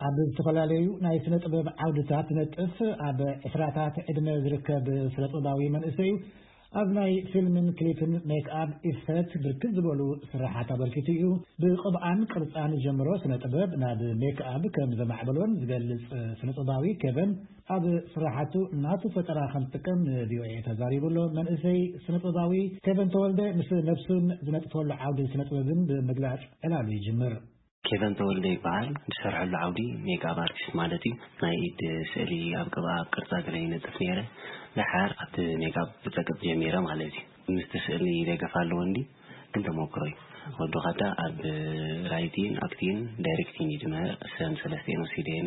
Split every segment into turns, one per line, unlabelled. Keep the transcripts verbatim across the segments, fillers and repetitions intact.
ኣብ ዝተፈላለዩ ናይ ስነ ጥበብ ዓውድታት ነጥፍ ኣብ ዕስራታት ዕድመ ዝርከብ ስነ ጥበባዊ መንእሰይ ኣብ ናይ ፊልምን ክሊፕን ሜክኣፕ ኢፈት ብርክት ዝበሉ ስራሓት ኣበርኪቱ እዩ ብቅብኣን ቅርፃን ጀምሮ ስነ ጥበብ ናብ ሜክኣፕ ከም ዘማዕበሎን ዝገልጽ ስነ ጥበባዊ ኬቨን ኣብ ስራሓቱ እናቱ ፈጠራ ከም ዝጥቀም ቪኦኤ ተዛሪቡሎ መንእሰይ ስነ ጥበባዊ ኬቨን ተወልደ ምስ ነፍሱን ዝነጥፈሉ ዓውዲ ስነ ጥበብን ብምግላጽ ዕላሉ ይጅምር።
ኬቨን ተወልደ ይባል ዝሰርሐሉ ዓውዲ ሜክኣፕ አርቲስት ማለት እዩ ናይ ኢድ ስእሊ ኣብ ቅብኣት ቅርጻ ገለ ይነጥፍ ነይረ ለሓር ኣብቲ ሜክኣፕ ብፀቅጥ ጀሚረ ማለት እዩ ምስቲ ስእሊ ይደገፍ ኣለዎ እንዲ ግን ተሞክሮ እዩ ወዲ ኸታ ኣብ ራይቲን ኣክቲን ዳይሬክቲን ድማ ሰን ሰለስቴን ወሲደ እኔ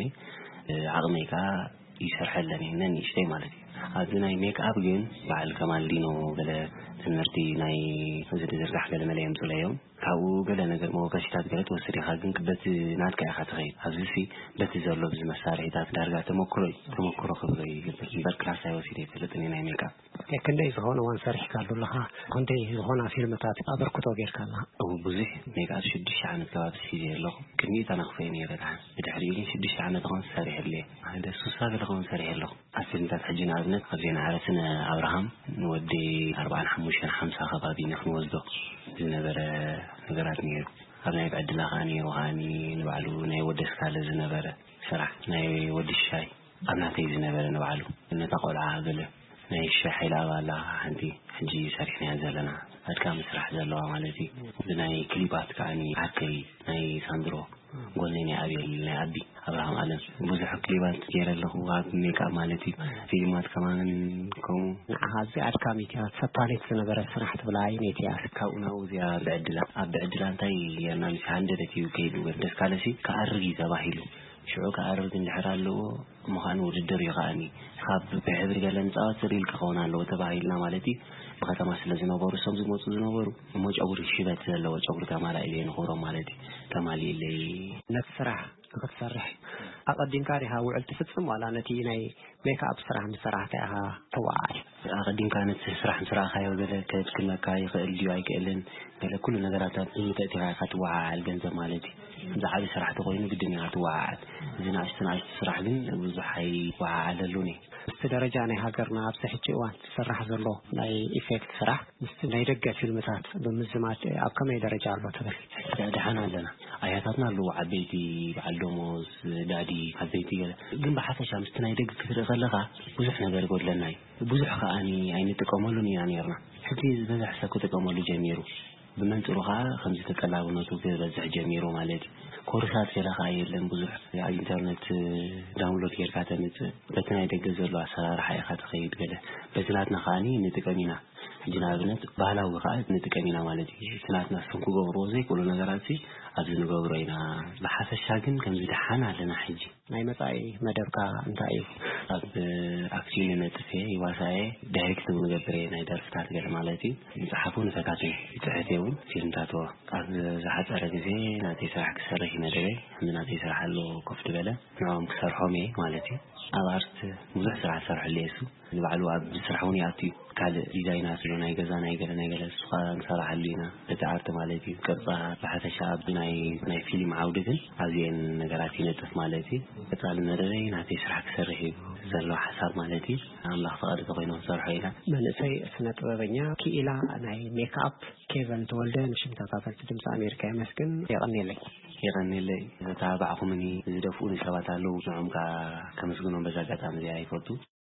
ዓቕመይ ከዓ ይሰርሐለኒ ነንእሽተይ ማለት እዩ ኣብዚ ናይ ሜክኣፕ ግን በዓል ከማልዲኖ ገለ ትምህርቲ ናይ ዝርራሕ ገለ መለ የምፅለዮም ካብኡ ገለ ነገር መወከሽታት ገለ ትወስድ ኢኻ ግን በቲ ናትካ ኢኻ ትኸይድ ኣብዚ በቲ ዘሎ ብዚ መሳርሒታት ዳርጋ ተሞክሮ ተሞክሮ ክብሎ ይግበር እምበር ክላስ ኣይወሲደ ኣይፈልጥን ናይ ሜክኣፕ
ክንደይ ዝኾነ ዋን ሰሪሕካ ኣለካ ክንደይ ዝኾነ ፊልምታት ኣበርክቶ ጌርካ ኣለካ
او ብዙሕ ሜክኣፕ ሽዱሽተ ዓመት ከባቢ ሲዜ ኣለኹ ቅድሚኡ ተናኽፈየ ነይረ ድሓን ብድሕሪኡ ግን ሽዱሽተ ዓመት ኾን ሰሪሐለየ ሓደ ሱሳ ገለ ኾን ሰሪሐ ኣለኹ ኣብ ፊልምታት ሕጂ ንኣብነት ኣብ ዜና ዓረስን ኣብርሃም ንወዲ ኣርባዓን ሓሙሽተን ሓምሳ ከባቢ ንክንወስዶ ዝነበረ ነገራት ነይሩ ኣብ ናይ ዕድላ ከዓ ነይሩ ከዓኒ ንባዕሉ ናይ ወደስካለ ዝነበረ ስራሕ ናይ ወዲ ሻይ ኣብ ናተይ ዝነበረ ንባዕሉ ነታ ቆልዓ ገለ ናይ ሻሒላ ባላ ሓንቲ ሕጂ ሰሪሕና ዘለና ኣድካሚ ስራሕ ዘለዋ ማለት እዩ ብናይ ክሊባት ከዓኒ ሓከይ ናይ ሳንድሮ ጎነይ ናይ ኣብየል ናይ ኣቢ ኣብርሃም ኣለም ብዙሕ ክሊባት ገይረ ኣለኹ ኣብ ሜክኣፕ ማለት እዩ ፊልማት ከማን ከምኡ
ንዓኻ ኣድካሚ እያ ተፈታሊት ዝነበረ ስራሕ ትብላ ዓይነት እያ
ካብኡ ናብኡ እዚኣ ብዕድላ ኣብ ብዕድላ እንታይ ጌርና ምስ ሃንደረት እዩ ከይዱ ደስ ካለሲ ከኣርግ እዩ ተባሂሉ ሽዑ ከኣርግ እንድሕር ኣለዎ ምዃኑ ውድድር እዩ ከዓኒ ካብ ብሕብሪ ገለ ንፃወት ስሪል ክኸውን ኣለዎ ተባሂልና ማለት እዩ በከተማ ስለ ዝነበሩ ሰብ ዝመፁ ዝነበሩ እሞ ጨጉሪ ሽበት ዘለዎ ጨጉሪ ተማላ ኢለ ንኽብሮም ማለት እዩ ተማሊለይ
ነቲ ስራሕ ክትሰርሕ ኣቐዲምካ ዲኻ ውዕል ትፍፅም ዋላ ነቲ ናይ ሜክኣፕ ስራሕ ምስራሕካ ኢኻ ተወዓል
ኣቐዲምካ ነቲ ስራሕ ምስራሕካዮ ገለ ከድክመካ ይኽእል ድዩ ኣይክእልን ገለ ኩሉ ነገራታት ብምተእቲኻ ኢኻ ትወዓል ገንዘብ ማለት እዩ ዝዓቢ ስራሕቲ ኮይኑ ግድን ኢኻ ትወዓል እዚ ናእሽቲ ናእሽቲ ስራሕ ግን ብዙሕ ኣይወዓለሉኒ
ምስቲ ደረጃ ናይ ሃገርና ኣብዚ ሕጂ እዋን ዝስራሕ ዘሎ ናይ ኢፌክት ስራሕ ምስቲ ናይ ደገ ፊልምታት ብምዝማድ ኣብ ከመይ ደረጃ ኣሎ ትብል
ድሓን ኣለና ኣያታትና ኣለዎ ዓበይቲ በዓል ደሞዝ ዳዲ ዓበይቲ ገለ ግን ብሓፈሻ ምስቲ ናይ ደገ ክትርኢ ከለኻ ብዙሕ ነገር ይጎድለና እዩ ብዙሕ ከዓኒ ኣይንጥቀመሉን ኢና ነርና ሕጂ ዝበዝሕ ሰብ ክጥቀመሉ ጀሚሩ ብመንፅሩ ከዓ ከምዚ ተቀላብነቱ ክበዝሕ ጀሚሩ ማለት እዩ ኮርሳት ገለ ከዓ የለን ብዙሕ ኣብ ኢንተርኔት ዳውንሎድ ጌርካ ተምፅእ በቲ ናይ ደገ ዘሎ ኣሰራርሓ ኢኻ ትኸይድ ገለ በቲ ናትና ከዓኒ ንጥቀም ኢና ሕጂ ንኣብነት ባህላዊ ከዓ ንጥቀም ኢና ማለት እዩ እቲ ናትና እሶም ክገብርዎ ዘይክእሉ ነገራት ኣብዚ ንገብሮ ኢና ብሓፈሻ ግን ከምዚ ድሓን ኣለና ሕጂ
ናይ መጻኢ መደብካ እንታይ እዩ
ኣብ ኣክቲን ነጥፌ ይዋሳየ ዳይሬክት ንገብረ ናይ ደርፍታት ገለ ማለት እዩ መፅሓፉ ንፈታቱ ይፅሕፍ እውን ፊልምታት ኣብ ዝሓፀረ ግዜ ናተይ ስራሕ ክሰርሕ ይመደበ ናተይ ስራሕ ኣሎ ኮፍ ትበለ ንዖም ክሰርሖም እየ ማለት እዩ ኣብ ኣርት ብዙሕ ስራሕ ሰርሐሉ እሱ ንባዕሉ ኣብ ስራሕ እውን ይኣትዩ ካልእ ዲዛይናት ናይ ገዛ ናይ ገለ ናይ ገለ ስኻ ንሰራሐሉ ኢና እቲ ኣርት ማለት እዩ ቅርፃ ብሓፈሻ ኣብ ናይ ናይ ፊልም ዓውዲ ግን ኣብዚአን ነገራት ይነጥፍ ማለት እዩ ቀፃሊ መደበይ ናተይ ስራሕ ክሰርሕ እዩ ዘሎ ሓሳብ ማለት እዩ ኣምላኽ ፈቃዱ ተኮይኖም ሰርሖ ኢና
መንእሰይ ስነ ጥበበኛ ክኢላ ናይ ሜክኣፕ ኬቨን ተወልደ ንሽም ተካፈልቲ ድምፂ ኣሜሪካ ይመስግን የቐኒለይ
የቐኒለይ ተባዕኹምኒ ዝደፍኡኒ ሰባት ኣለዉ ንዖም ከዓ ከመስግኖም በዛ ኣጋጣሚ እዚኣ ይፈቱ